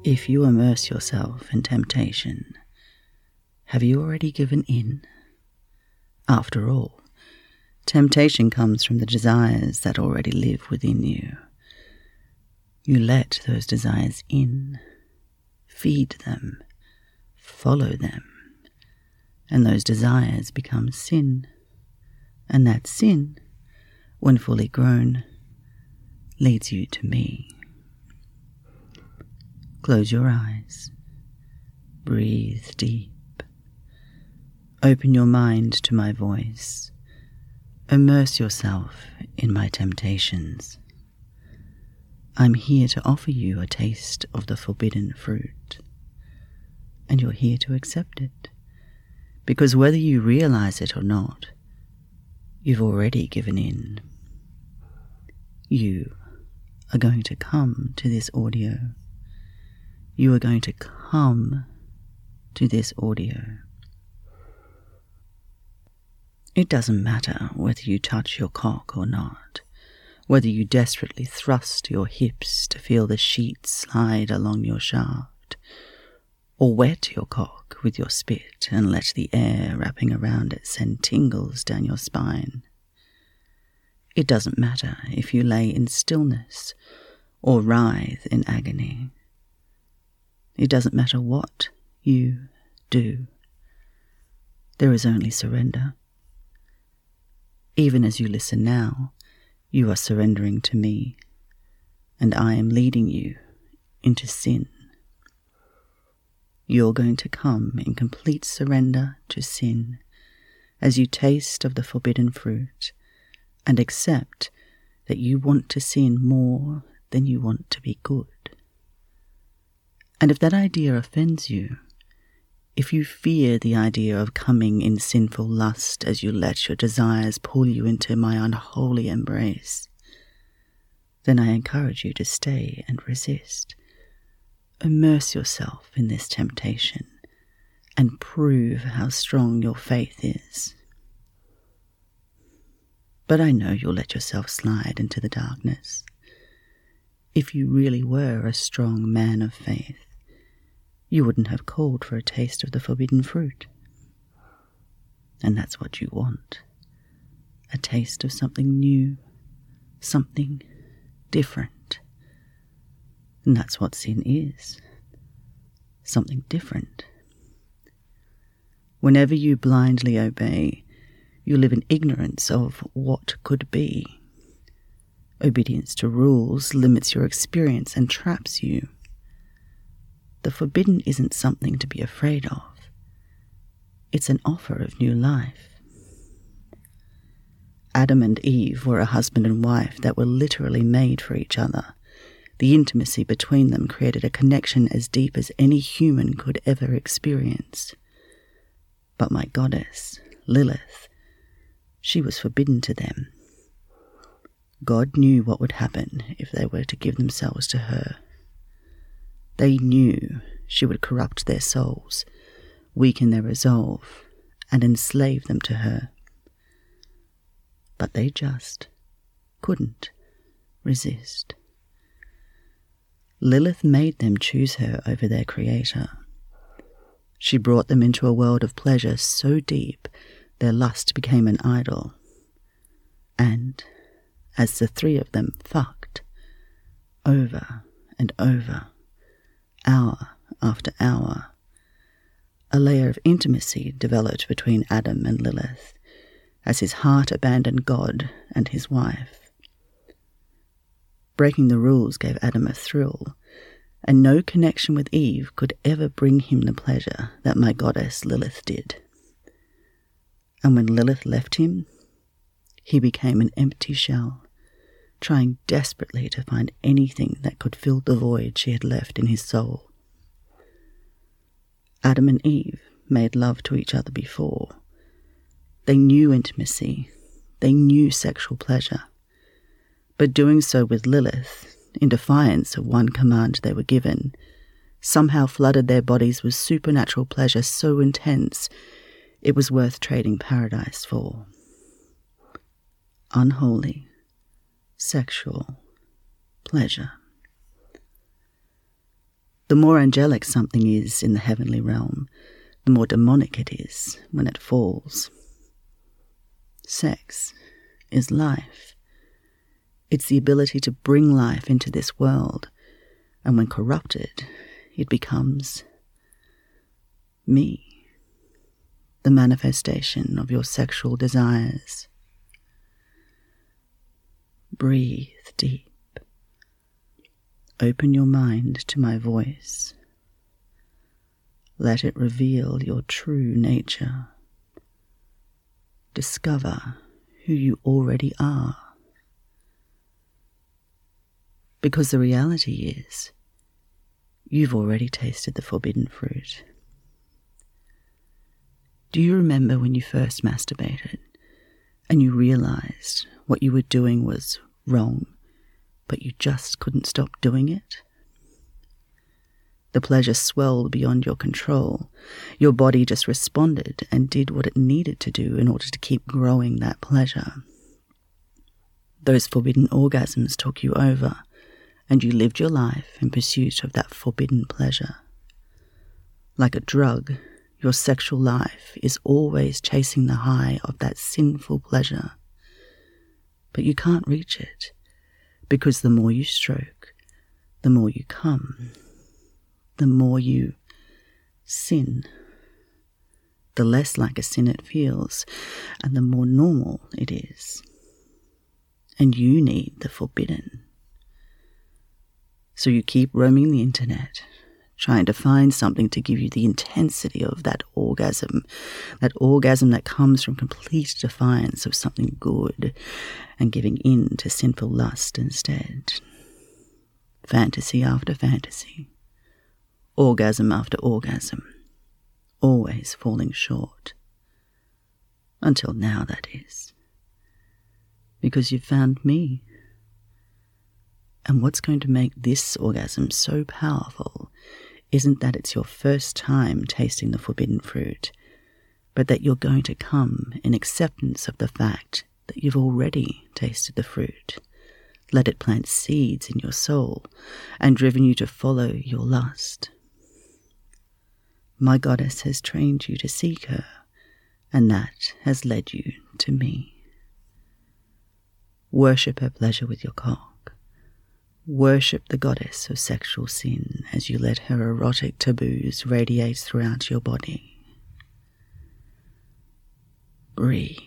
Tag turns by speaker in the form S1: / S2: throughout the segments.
S1: If you immerse yourself in temptation, have you already given in? After all, temptation comes from the desires that already live within you. You let those desires in, feed them, follow them, and those desires become sin. And that sin, when fully grown, leads you to me. Close your eyes. Breathe deep. Open your mind to my voice. Immerse yourself in my temptations. I'm here to offer you a taste of the forbidden fruit. And you're here to accept it. Because whether you realize it or not, you've already given in. You are going to come to this audio. You are going to come to this audio. It doesn't matter whether you touch your cock or not, whether you desperately thrust your hips to feel the sheet slide along your shaft, or wet your cock with your spit and let the air wrapping around it send tingles down your spine. It doesn't matter if you lay in stillness or writhe in agony. It doesn't matter what you do. There is only surrender. Even as you listen now, you are surrendering to me, and I am leading you into sin. You're going to come in complete surrender to sin as you taste of the forbidden fruit and accept that you want to sin more than you want to be good. And if that idea offends you, if you fear the idea of coming in sinful lust as you let your desires pull you into my unholy embrace, then I encourage you to stay and resist. Immerse yourself in this temptation and prove how strong your faith is. But I know you'll let yourself slide into the darkness. If you really were a strong man of faith, you wouldn't have called for a taste of the forbidden fruit. And that's what you want. A taste of something new, something different. And that's what sin is. Something different. Whenever you blindly obey, you live in ignorance of what could be. Obedience to rules limits your experience and traps you. The forbidden isn't something to be afraid of. It's an offer of new life. Adam and Eve were a husband and wife that were literally made for each other. The intimacy between them created a connection as deep as any human could ever experience. But my goddess, Lilith, she was forbidden to them. God knew what would happen if they were to give themselves to her. They knew she would corrupt their souls, weaken their resolve, and enslave them to her. But they just couldn't resist. Lilith made them choose her over their creator. She brought them into a world of pleasure so deep their lust became an idol. And as the three of them fucked, over and over, hour after hour, a layer of intimacy developed between Adam and Lilith as his heart abandoned God and his wife. Breaking the rules gave Adam a thrill, and no connection with Eve could ever bring him the pleasure that my goddess Lilith did. And when Lilith left him, he became an empty shell, trying desperately to find anything that could fill the void she had left in his soul. Adam and Eve made love to each other before. They knew intimacy. They knew sexual pleasure. But doing so with Lilith, in defiance of one command they were given, somehow flooded their bodies with supernatural pleasure so intense it was worth trading paradise for. Unholy, sexual pleasure. The more angelic something is in the heavenly realm, the more demonic it is when it falls. Sex is life. It's the ability to bring life into this world, and when corrupted, it becomes me, the manifestation of your sexual desires. Breathe deep. Open your mind to my voice. Let it reveal your true nature. Discover who you already are. Because the reality is, you've already tasted the forbidden fruit. Do you remember when you first masturbated and you realized what you were doing was wrong, but you just couldn't stop doing it? The pleasure swelled beyond your control. Your body just responded and did what it needed to do in order to keep growing that pleasure. Those forbidden orgasms took you over, and you lived your life in pursuit of that forbidden pleasure. Like a drug, your sexual life is always chasing the high of that sinful pleasure. But you can't reach it, because the more you stroke, the more you come. The more you sin, the less like a sin it feels, and the more normal it is. And you need the forbidden. So you keep roaming the internet, trying to find something to give you the intensity of that orgasm that comes from complete defiance of something good and giving in to sinful lust instead. Fantasy after fantasy. Orgasm after orgasm, always falling short. Until now, that is. Because you've found me. And what's going to make this orgasm so powerful isn't that it's your first time tasting the forbidden fruit, but that you're going to come in acceptance of the fact that you've already tasted the fruit, let it plant seeds in your soul, and driven you to follow your lust. My goddess has trained you to seek her, and that has led you to me. Worship her pleasure with your cock. Worship the goddess of sexual sin as you let her erotic taboos radiate throughout your body. Breathe.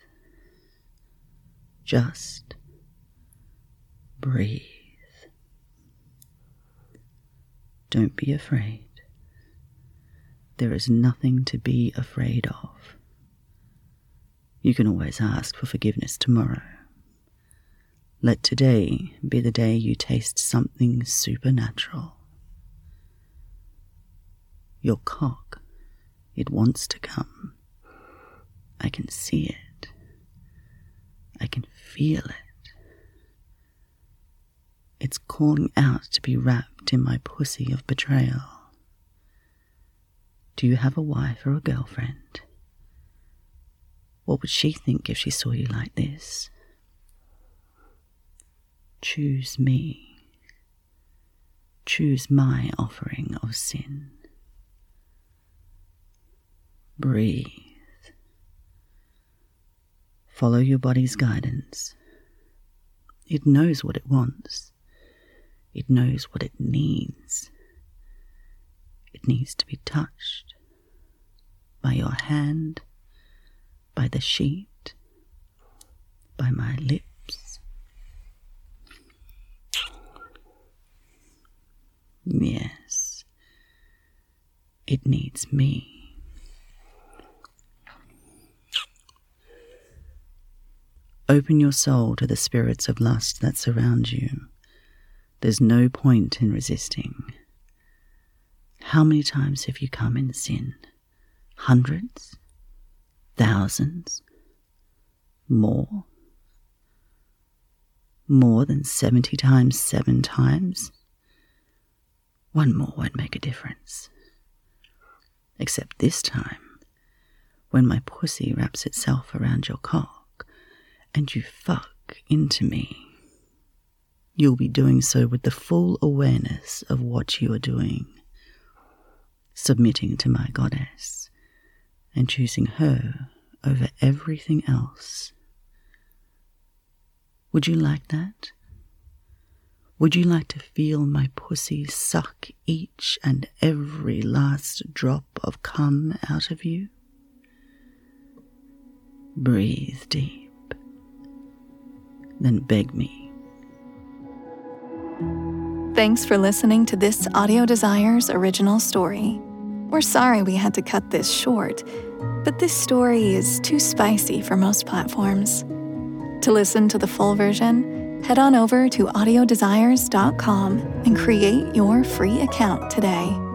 S1: Just breathe. Don't be afraid. There is nothing to be afraid of. You can always ask for forgiveness tomorrow. Let today be the day you taste something supernatural. Your cock, it wants to come. I can see it. I can feel it. It's calling out to be wrapped in my pussy of betrayal. Do you have a wife or a girlfriend? What would she think if she saw you like this? Choose me. Choose my offering of sin. Breathe. Follow your body's guidance. It knows what it wants. It knows what it needs. It needs to be touched by your hand, by the sheet, by my lips. Yes, it needs me. Open your soul to the spirits of lust that surround you. There's no point in resisting. How many times have you come in sin? Hundreds? Thousands? More? More than 70 times 7 times? One more won't make a difference. Except this time, when my pussy wraps itself around your cock and you fuck into me. you'll be doing so with the full awareness of what you are doing, submitting to my goddess and choosing her over everything else. Would you like that? Would you like to feel my pussy suck each and every last drop of cum out of you? Breathe deep. Then beg me.
S2: Thanks for listening to this Audio Desires original story. We're sorry we had to cut this short, but this story is too spicy for most platforms. To listen to the full version, head on over to audiodesires.com and create your free account today.